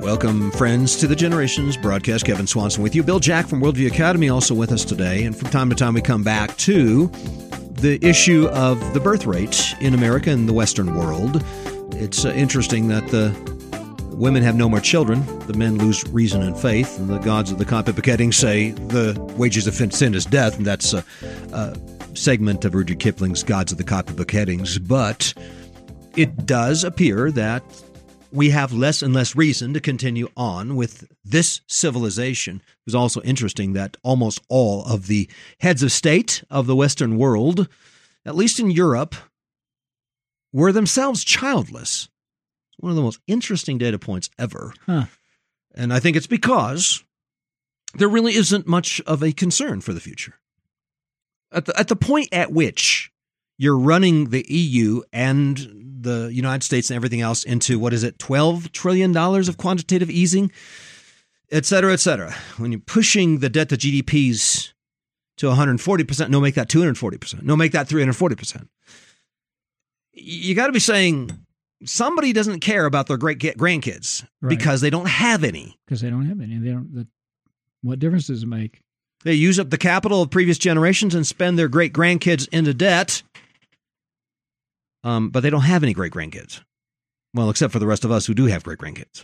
Welcome, friends, to the Generations broadcast. Kevin Swanson with you. Bill Jack from Worldview Academy also with us today. And from time to time, we come back to the issue of the birth rate in America and the Western world. It's interesting that the women have no more children. The men lose reason and faith. And the gods of the copy begetting say the wages of sin is death. And that's a segment of Rudyard Kipling's Gods of the Copy Beheadings. But it does appear that we have less and less reason to continue on with this civilization. It was also interesting that almost all of the heads of state of the Western world, at least in Europe, were themselves childless. It's one of the most interesting data points ever. And I think it's because there really isn't much of a concern for the future. At the point at which you're running the EU and the United States and everything else into, $12 trillion of quantitative easing, et cetera, et cetera. When you're pushing the debt to GDPs to 140%, no, make that 240%. No, make that 340%. You got to be saying somebody doesn't care about their great-grandkids because they don't have any. Because they don't have any. What difference does it make? They use up the capital of previous generations and spend their great-grandkids into debt. But they don't have any great-grandkids. Well, except for the rest of us who do have great-grandkids.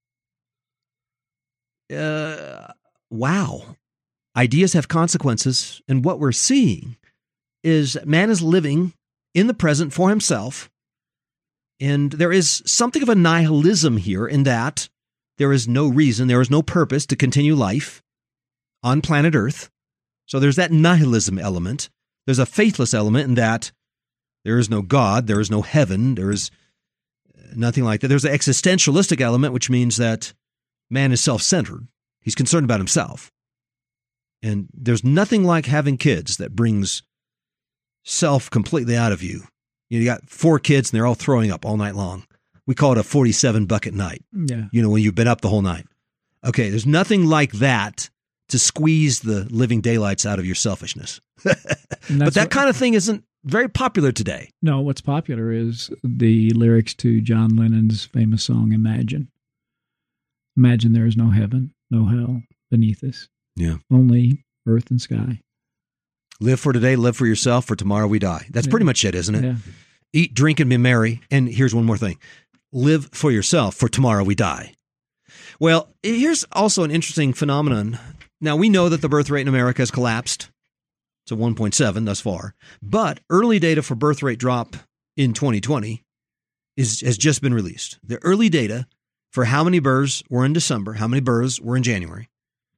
Wow. Ideas have consequences, and what we're seeing is man is living in the present for himself, and there is something of a nihilism here in that there is no reason, there is no purpose to continue life on planet Earth. So there's that nihilism element. There's a faithless element in that there is no God, there is no heaven, there is nothing like that. There's an existentialistic element, which means that man is self-centered. He's concerned about himself. And there's nothing like having kids that brings self completely out of you. You got 4 kids and they're all throwing up all night long. We call it a 47-bucket night. Yeah. When you've been up the whole night. Okay, there's nothing like that to squeeze the living daylights out of your selfishness. But that kind of thing isn't very popular today. No, what's popular is the lyrics to John Lennon's famous song, Imagine. Imagine there is no heaven, no hell beneath us. Yeah. Only earth and sky. Live for today, live for yourself, for tomorrow we die. That's pretty much it, isn't it? Yeah. Eat, drink, and be merry. And here's one more thing. Live for yourself, for tomorrow we die. Well, here's also an interesting phenomenon. Now, we know that the birth rate in America has collapsed to 1.7 thus far, but early data for birth rate drop in 2020 has just been released. The early data for how many births were in December, how many births were in January,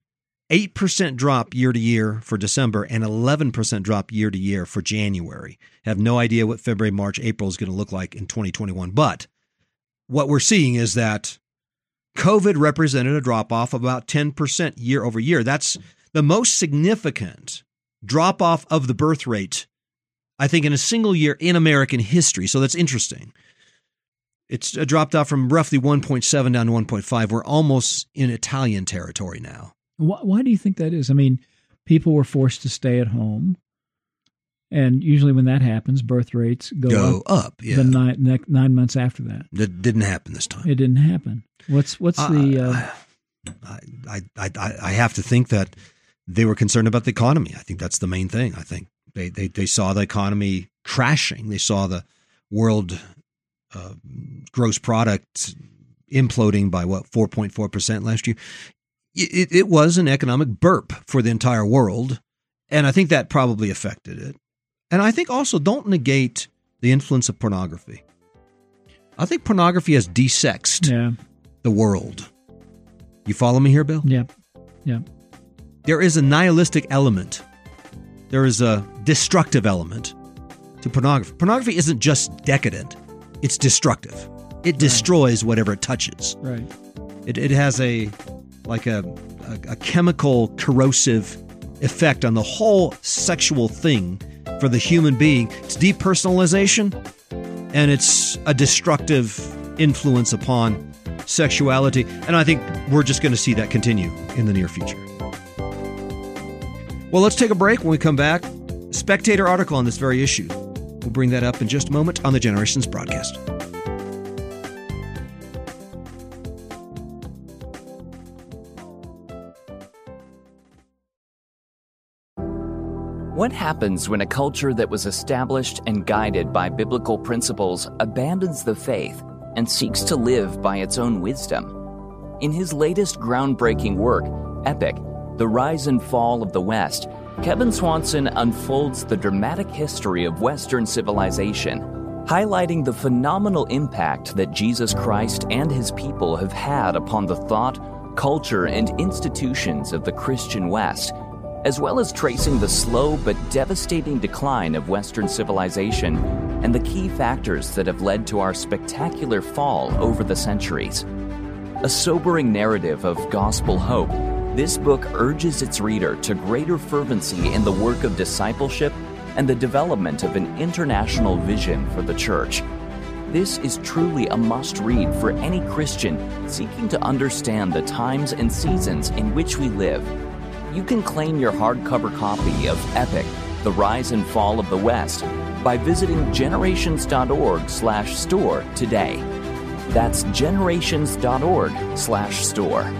8% drop year to year for December and 11% drop year to year for January. Have no idea what February, March, April is going to look like in 2021. But what we're seeing is that COVID represented a drop-off of about 10% year over year. That's the most significant drop-off of the birth rate, I think, in a single year in American history. So that's interesting. It's dropped off from roughly 1.7 down to 1.5. We're almost in Italian territory now. Why do you think that is? I mean, people were forced to stay at home. And usually when that happens, birth rates go up yeah. the 9 months after that. That didn't happen this time. It didn't happen. What's the... I have to think that they were concerned about the economy. I think that's the main thing. I think they saw the economy crashing. They saw the world gross product imploding by, 4.4% last year. It was an economic burp for the entire world, and I think that probably affected it. And I think also don't negate the influence of pornography. I think pornography has desexed the world. You follow me here, Bill? Yeah. There is a nihilistic element. There is a destructive element to pornography. Pornography isn't just decadent. It's destructive. It destroys whatever it touches. Right. It has a chemical corrosive effect on the whole sexual thing for the human being. It's depersonalization, and it's a destructive influence upon sexuality. And I think we're just going to see that continue in the near future. Well, let's take a break. When we come back, Spectator article on this very issue. We'll bring that up in just a moment on the Generations broadcast. What happens when a culture that was established and guided by biblical principles abandons the faith and seeks to live by its own wisdom? In his latest groundbreaking work, Epic: The Rise and Fall of the West, Kevin Swanson unfolds the dramatic history of Western civilization, highlighting the phenomenal impact that Jesus Christ and his people have had upon the thought, culture, and institutions of the Christian West, as well as tracing the slow but devastating decline of Western civilization and the key factors that have led to our spectacular fall over the centuries. A sobering narrative of gospel hope, this book urges its reader to greater fervency in the work of discipleship and the development of an international vision for the church. This is truly a must-read for any Christian seeking to understand the times and seasons in which we live. You can claim your hardcover copy of Epic: The Rise and Fall of the West by visiting generations.org/store today. That's generations.org/store.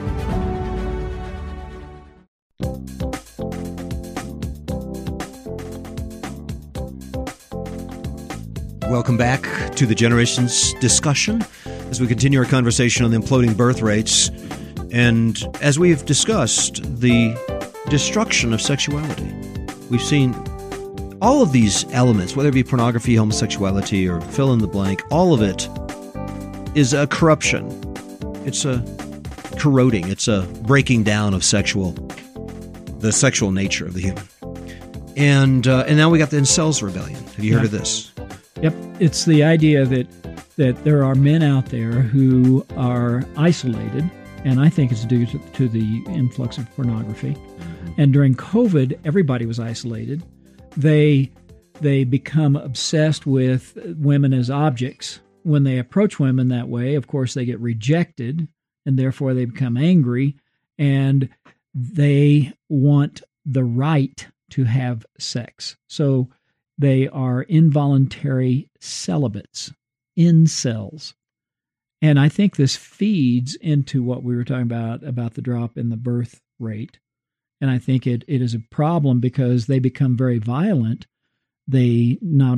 Welcome back to the Generations discussion as we continue our conversation on the imploding birth rates. And as we've discussed, the destruction of sexuality. We've seen all of these elements, whether it be pornography, homosexuality, or fill in the blank, all of it is a corruption. It's a corroding. It's a breaking down of the sexual nature of the human. And now we got the incels rebellion. Have you heard of this? Yep. It's the idea that there are men out there who are isolated, and I think it's due to the influx of pornography. And during COVID, everybody was isolated. They become obsessed with women as objects. When they approach women that way, of course, they get rejected, and therefore they become angry, and they want the right to have sex. So they are involuntary celibates, incels. And I think this feeds into what we were talking about the drop in the birth rate. And I think it is a problem because they become very violent. They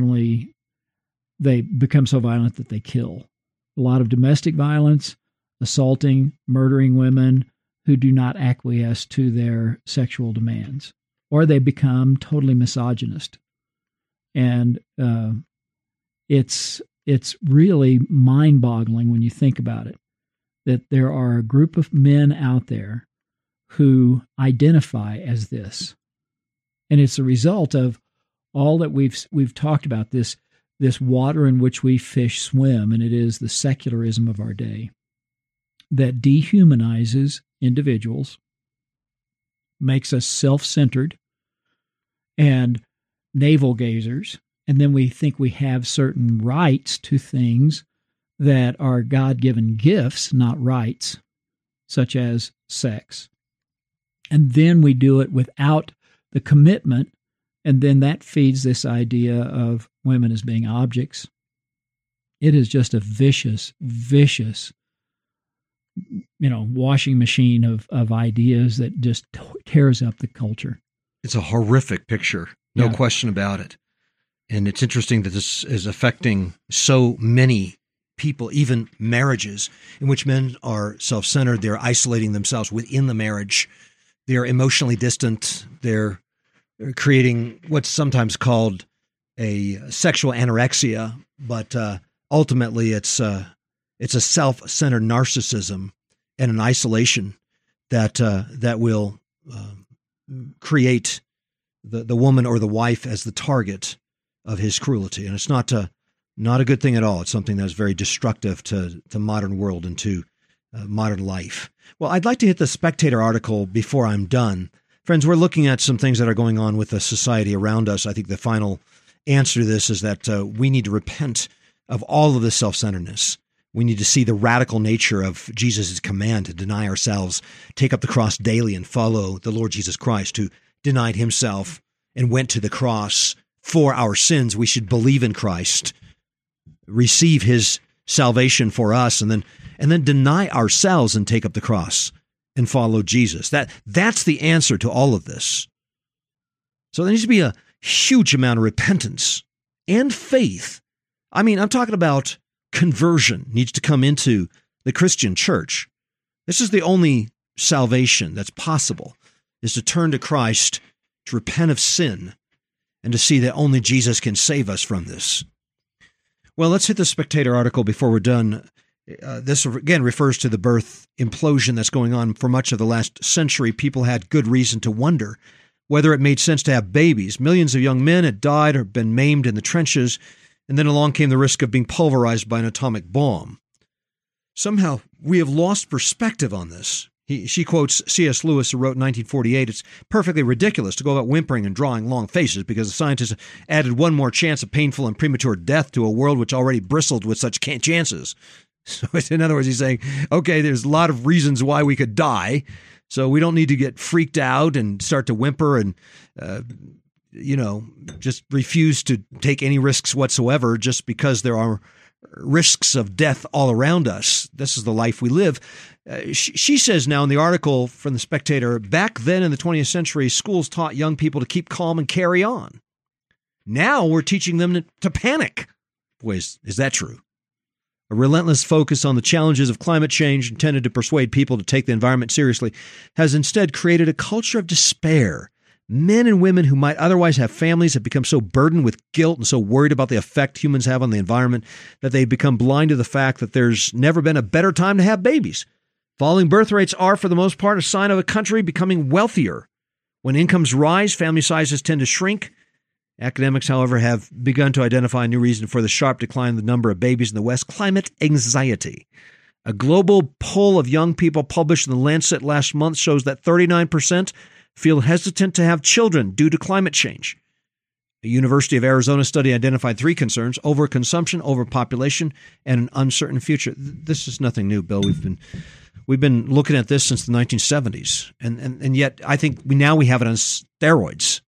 become so violent that they kill. A lot of domestic violence, assaulting, murdering women who do not acquiesce to their sexual demands. Or they become totally misogynist. And it's really mind-boggling when you think about it, that there are a group of men out there who identify as this. And it's a result of all that we've talked about, this water in which we fish swim, and it is the secularism of our day that dehumanizes individuals, makes us self-centered and navel-gazers, and then we think we have certain rights to things that are God-given gifts, not rights, such as sex. And then we do it without the commitment, and then that feeds this idea of women as being objects. It is just a vicious, washing machine of ideas that just tears up the culture. It's a horrific picture, no question about it. And it's interesting that this is affecting so many people, even marriages, in which men are self-centered. They're isolating themselves within the marriage. They're emotionally distant. They're creating what's sometimes called a sexual anorexia, but ultimately it's a self-centered narcissism and an isolation that will create the woman or the wife as the target of his cruelty. And it's not a good thing at all. It's something that's very destructive to the modern world and to modern life. Well, I'd like to hit the Spectator article before I'm done. Friends, we're looking at some things that are going on with the society around us. I think the final answer to this is that we need to repent of all of this self-centeredness. We need to see the radical nature of Jesus' command to deny ourselves, take up the cross daily, and follow the Lord Jesus Christ, who denied himself and went to the cross for our sins. We should believe in Christ, receive his salvation for us, and then deny ourselves and take up the cross and follow Jesus. That's the answer to all of this. So there needs to be a huge amount of repentance and faith. I mean, I'm talking about conversion needs to come into the Christian church. This is the only salvation that's possible, is to turn to Christ, to repent of sin, and to see that only Jesus can save us from this. Well, let's hit the Spectator article before we're done. This, again, refers to the birth implosion that's going on for much of the last century. People had good reason to wonder whether it made sense to have babies. Millions of young men had died or been maimed in the trenches, and then along came the risk of being pulverized by an atomic bomb. Somehow, we have lost perspective on this. She quotes C.S. Lewis, who wrote in 1948, "It's perfectly ridiculous to go about whimpering and drawing long faces because the scientists added one more chance of painful and premature death to a world which already bristled with such chances." So in other words, he's saying, okay, there's a lot of reasons why we could die, so we don't need to get freaked out and start to whimper and, just refuse to take any risks whatsoever just because there are risks of death all around us. This is the life we live. She says now in the article from The Spectator, back then in the 20th century, schools taught young people to keep calm and carry on. Now we're teaching them to panic. Boy, is that true? A relentless focus on the challenges of climate change intended to persuade people to take the environment seriously has instead created a culture of despair. Men and women who might otherwise have families have become so burdened with guilt and so worried about the effect humans have on the environment that they've become blind to the fact that there's never been a better time to have babies. Falling birth rates are, for the most part, a sign of a country becoming wealthier. When incomes rise, family sizes tend to shrink. Academics, however, have begun to identify a new reason for the sharp decline in the number of babies in the West: climate anxiety. A global poll of young people published in The Lancet last month shows that 39% feel hesitant to have children due to climate change. A University of Arizona study identified 3 concerns: overconsumption, overpopulation, and an uncertain future. This is nothing new, Bill. We've been looking at this since the 1970s, and yet I think now we have it on steroids.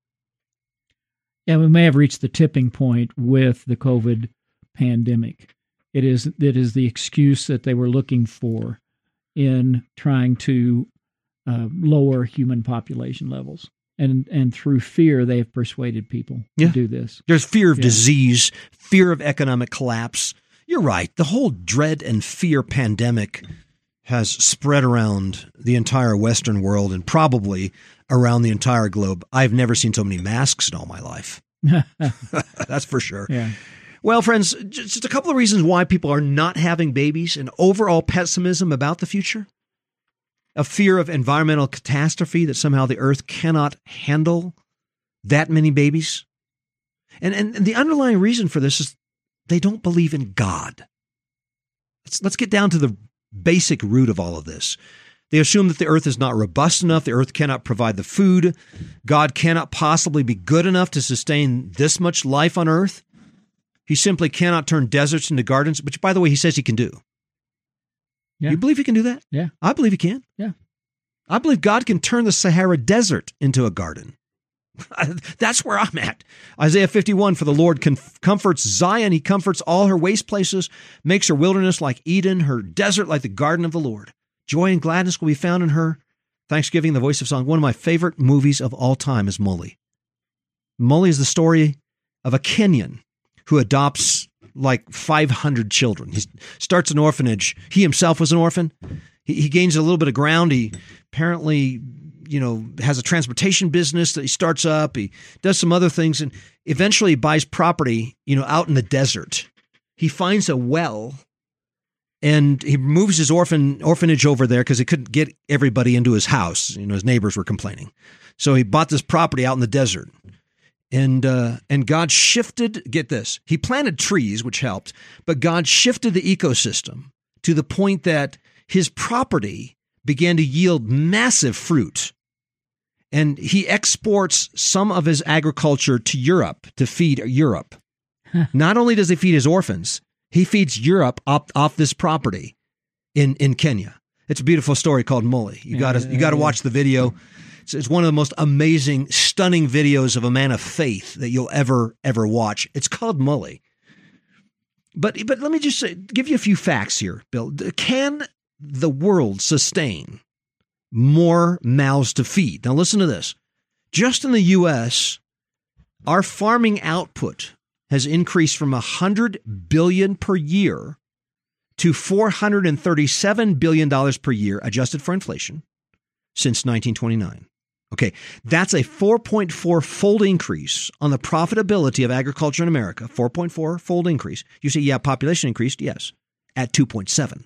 Yeah, we may have reached the tipping point with the COVID pandemic. It is the excuse that they were looking for in trying to lower human population levels. And through fear, they have persuaded people to do this. There's fear of disease, fear of economic collapse. You're right. The whole dread and fear pandemic has spread around the entire Western world and probably around the entire globe. I've never seen so many masks in all my life. That's for sure. Yeah. Well, friends, just a couple of reasons why people are not having babies: an overall pessimism about the future, a fear of environmental catastrophe, that somehow the earth cannot handle that many babies. And the underlying reason for this is they don't believe in God. Let's get down to the basic root of all of this. They assume that the earth is not robust enough. The earth cannot provide the food. God cannot possibly be good enough to sustain this much life on earth. He simply cannot turn deserts into gardens, which, by the way, he says he can do. Yeah. You believe he can do that? Yeah. I believe he can. Yeah. I believe God can turn the Sahara Desert into a garden. That's where I'm at. Isaiah 51, for the Lord comforts Zion. He comforts all her waste places, makes her wilderness like Eden, her desert like the garden of the Lord. Joy and gladness will be found in her. Thanksgiving, the voice of song. One of my favorite movies of all time is Mully. Mully is the story of a Kenyan who adopts like 500 children. He starts an orphanage. He himself was an orphan. He gains a little bit of ground. He apparently, has a transportation business that he starts up. He does some other things, and eventually buys property, out in the desert. He finds a well, and he moves his orphanage over there because he couldn't get everybody into his house. His neighbors were complaining. So he bought this property out in the desert. And God shifted, get this, he planted trees, which helped, but God shifted the ecosystem to the point that his property began to yield massive fruit. And he exports some of his agriculture to Europe to feed Europe. Not only does he feed his orphans, he feeds Europe off this property in Kenya. It's a beautiful story called Mully. You got to watch the video. It's one of the most amazing, stunning videos of a man of faith that you'll ever watch. It's called Mully. But let me just give you a few facts here, Bill. Can the world sustain more mouths to feed? Now listen to this. Just in the U.S., Our farming output has increased from 100 billion per year to $437 billion per year, adjusted for inflation, since 1929. Okay, that's a 4.4-fold increase on the profitability of agriculture in America. 4.4-fold increase. You say, yeah, population increased. Yes, at 2.7.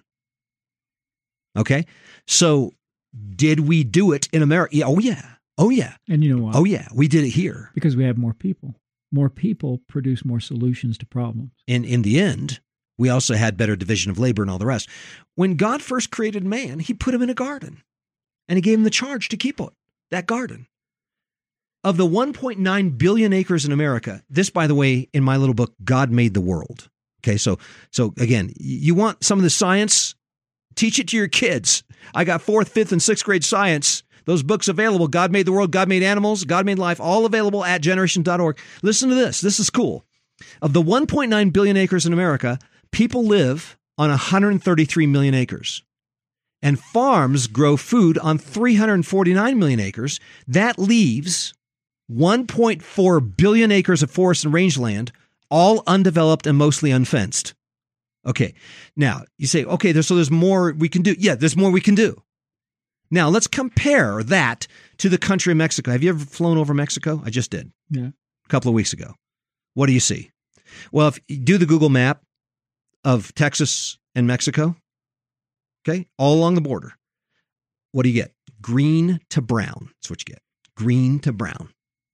Okay, so did we do it in America? Yeah, oh, yeah. Oh, yeah. And you know what? Oh, yeah, we did it here. Because we have more people. More people produce more solutions to problems. And in the end, we also had better division of labor and all the rest. When God first created man, he put him in a garden, and he gave him the charge to keep that garden. Of the 1.9 billion acres in America, this, by the way, in my little book, God Made the World. Okay, so again, you want some of the science? Teach it to your kids. I got 4th, 5th, and 6th grade science. Those books available. God Made the World, God Made Animals, God Made Life, all available at generation.org. Listen to this. This is cool. Of the 1.9 billion acres in America, people live on 133 million acres. And farms grow food on 349 million acres. That leaves 1.4 billion acres of forest and rangeland, all undeveloped and mostly unfenced. Okay, now you say, okay, there's more we can do. Yeah, there's more we can do. Now let's compare that to the country of Mexico. Have you ever flown over Mexico? I just did. Yeah. A couple of weeks ago. What do you see? Well, if you do the Google map of Texas and Mexico, okay, all along the border, what do you get? Green to brown. That's what you get. Green to brown.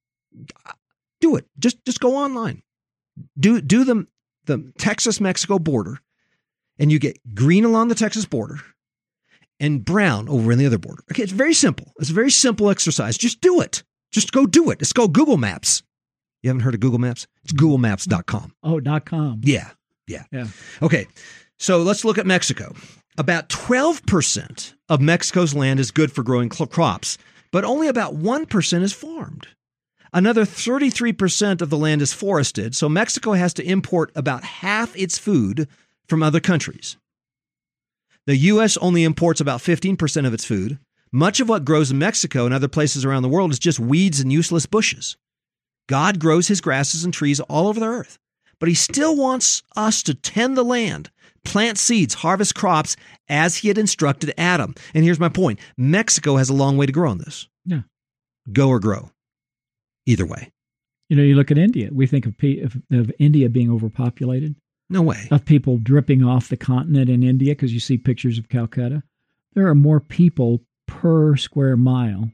Do it. Just go online. Do the Texas-Mexico border, and you get green along the Texas border and brown over in the other border. Okay, it's very simple. It's a very simple exercise. Just do it. Just go do it. It's called Google Maps. You haven't heard of Google Maps? It's googlemaps.com. Oh, .com. Yeah. Okay, so let's look at Mexico. About 12% of Mexico's land is good for growing crops, but only about 1% is farmed. Another 33% of the land is forested, so Mexico has to import about half its food from other countries. The U.S. only imports about 15% of its food. Much of what grows in Mexico and other places around the world is just weeds and useless bushes. God grows his grasses and trees all over the earth, but he still wants us to tend the land, plant seeds, harvest crops as he had instructed Adam. And here's my point. Mexico has a long way to grow on this. Yeah. Go or grow. Either way. You know, you look at India. We think of India being overpopulated. No way. Of people dripping off the continent in India because you see pictures of Calcutta. There are more people per square mile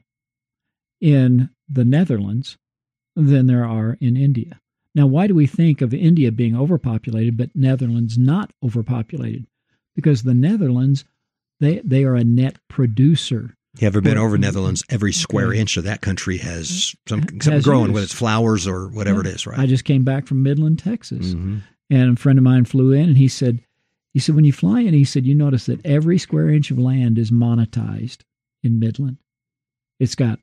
in the Netherlands than there are in India. Now, why do we think of India being overpopulated but Netherlands not overpopulated? Because the Netherlands, they are a net producer. You ever been over Netherlands? Every square inch of that country has something growing, whether it's flowers or whatever it is, right? I just came back from Midland, Texas, and a friend of mine flew in, and he said, when you fly in, he said, you notice that every square inch of land is monetized in Midland. It's got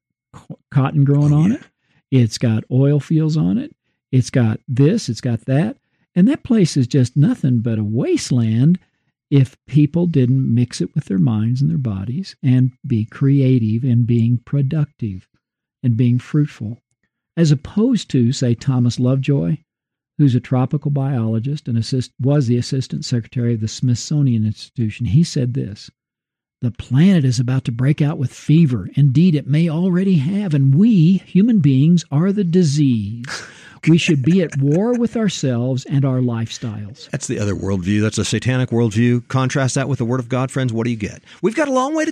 cotton growing on it. It's got oil fields on it. It's got this. It's got that. And that place is just nothing but a wasteland if people didn't mix it with their minds and their bodies and be creative and being productive and being fruitful, as opposed to, say, Thomas Lovejoy, who's a tropical biologist and was the assistant secretary of the Smithsonian Institution. He said this: the planet is about to break out with fever. Indeed, it may already have, and we, human beings, are the disease. We should be at war with ourselves and our lifestyles. That's the other worldview. That's a satanic worldview. Contrast that with the Word of God, friends. What do you get? We've got a long way to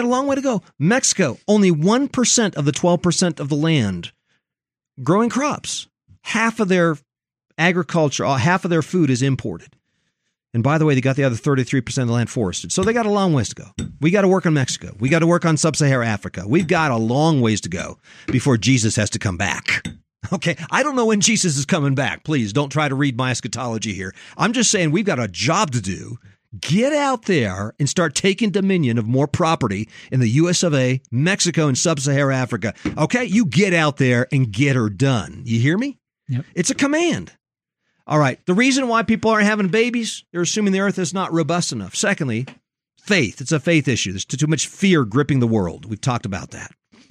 go. Mexico, only 1% of the 12% of the land growing crops. Half of their agriculture, half of their food is imported. And by the way, they got the other 33% of the land forested. So they got a long ways to go. We got to work on Mexico. We got to work on sub-Saharan Africa. We've got a long ways to go before Jesus has to come back. Okay, I don't know when Jesus is coming back. Please don't try to read my eschatology here. I'm just saying we've got a job to do. Get out there and start taking dominion of more property in the U.S. of A., Mexico, and sub-Saharan Africa. Okay, you get out there and get her done. You hear me? Yep. It's a command. All right, the reason why people aren't having babies, they're assuming the earth is not robust enough. Secondly, faith. It's a faith issue. There's too much fear gripping the world. We've talked about that.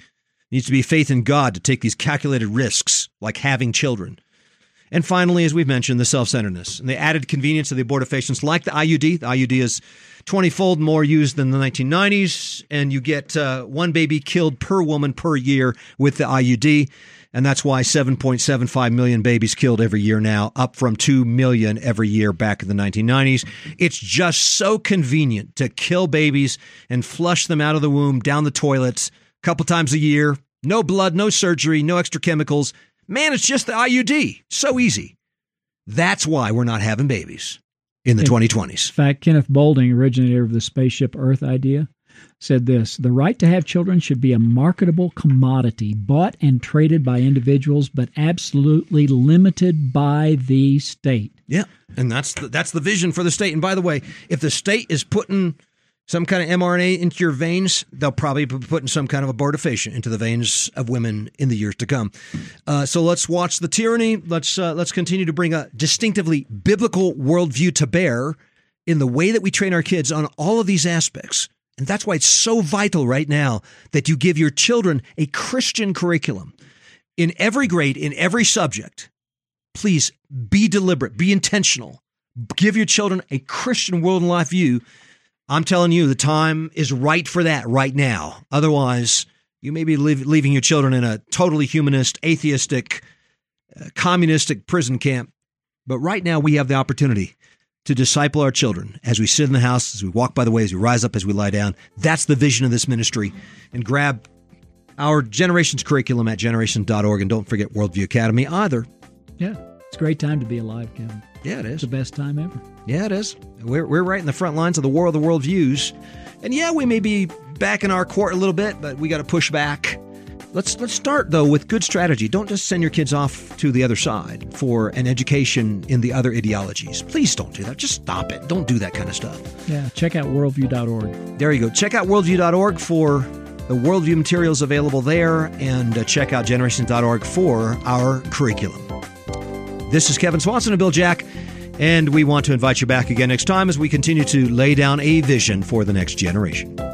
needs to be faith in God to take these calculated risks, like having children. And finally, as we've mentioned, the self-centeredness and the added convenience of the abortifacients like the IUD. The IUD is 20-fold more used than the 1990s, and you get one baby killed per woman per year with the IUD, and that's why 7.75 million babies killed every year now, up from 2 million every year back in the 1990s. It's just so convenient to kill babies and flush them out of the womb, down the toilets, a couple times a year. No blood, no surgery, no extra chemicals. Man, it's just the IUD. So easy. That's why we're not having babies in the 2020s. In fact, Kenneth Boulding, originator of the spaceship Earth idea, said this: the right to have children should be a marketable commodity, bought and traded by individuals, but absolutely limited by the state. Yeah, and that's the vision for the state. And by the way, if the state is putting some kind of mRNA into your veins, they'll probably be putting some kind of abortifacient into the veins of women in the years to come. So let's watch the tyranny. Let's continue to bring a distinctively biblical worldview to bear in the way that we train our kids on all of these aspects. And that's why it's so vital right now that you give your children a Christian curriculum in every grade, in every subject. Please be deliberate, be intentional. Give your children a Christian world and life view. I'm telling you, the time is right for that right now. Otherwise, you may be leaving your children in a totally humanist, atheistic, communistic prison camp. But right now, we have the opportunity to disciple our children as we sit in the house, as we walk by the way, as we rise up, as we lie down. That's the vision of this ministry. And grab our Generations curriculum at generations.org. And don't forget Worldview Academy either. Yeah, it's a great time to be alive, Kevin. Yeah, it is. It's the best time ever. Yeah, it is. We're right in the front lines of the war of the worldviews. And yeah, we may be back in our court a little bit, but we got to push back. Let's start, though, with good strategy. Don't just send your kids off to the other side for an education in the other ideologies. Please don't do that. Just stop it. Don't do that kind of stuff. Yeah, check out worldview.org. There you go. Check out worldview.org for the worldview materials available there, and check out generations.org for our curriculum. This is Kevin Swanson and Bill Jack, and we want to invite you back again next time as we continue to lay down a vision for the next generation.